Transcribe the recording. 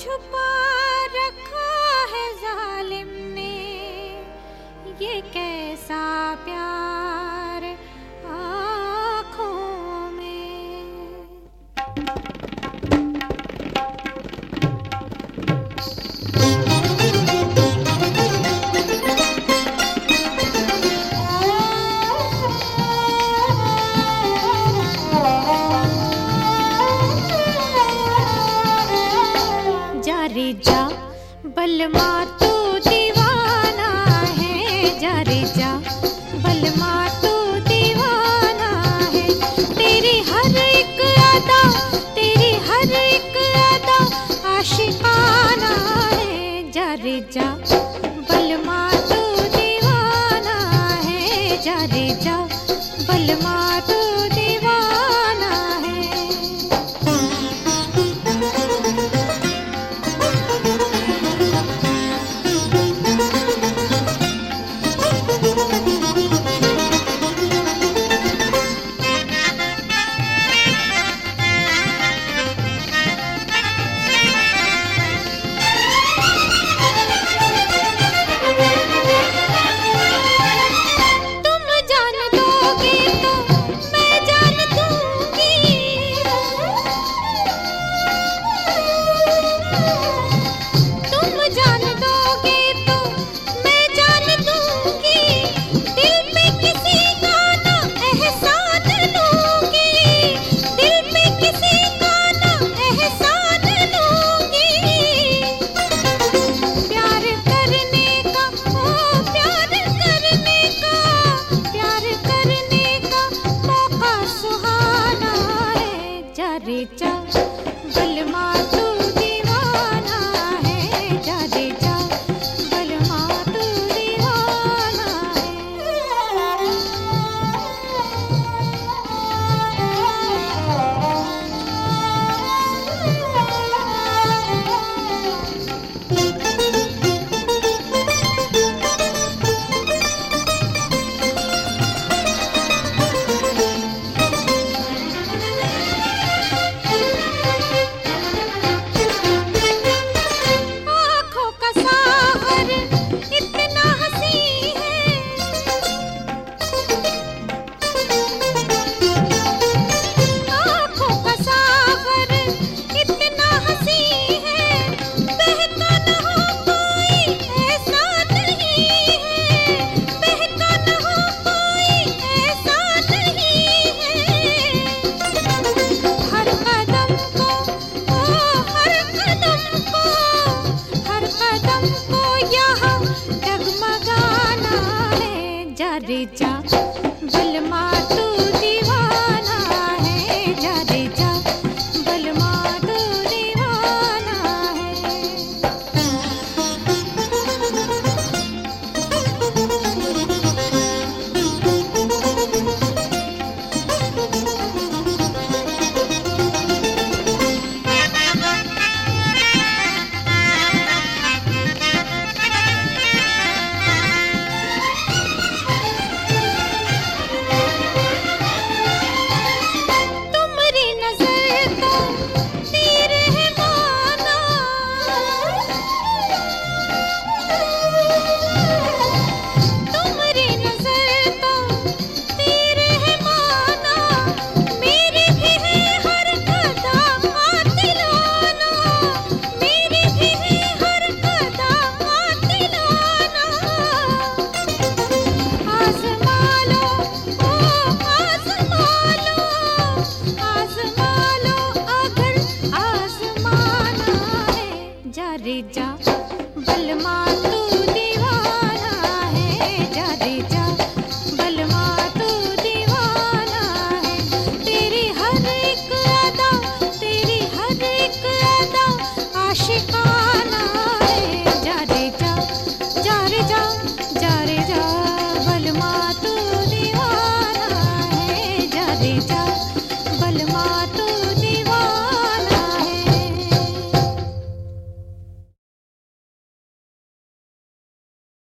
छुपा रखा है जालिम ने, ये कैसा प्यार आँखों में। जा रे जा बलमा तू दीवाना है, जा रे जा बलमा तू दीवाना है। तेरी हर एक अदा, तेरी हर एक अदा आशिकाना है। जा रे जा बलमा तू दीवाना है, जा रे जा बलमा तू दीवाना है। रे जा बलमा तू दीवाना है, जा रे जा बलमा तू दीवाना रे जा बलमा तू दीवाना है, जा रे जा बलमा तू दीवाना रे जा बलमा तू दीवाना है, जा रे जा बलमा तू दीवाना है। तेरी हर एक अदा, तेरी हर एक अदा आशिका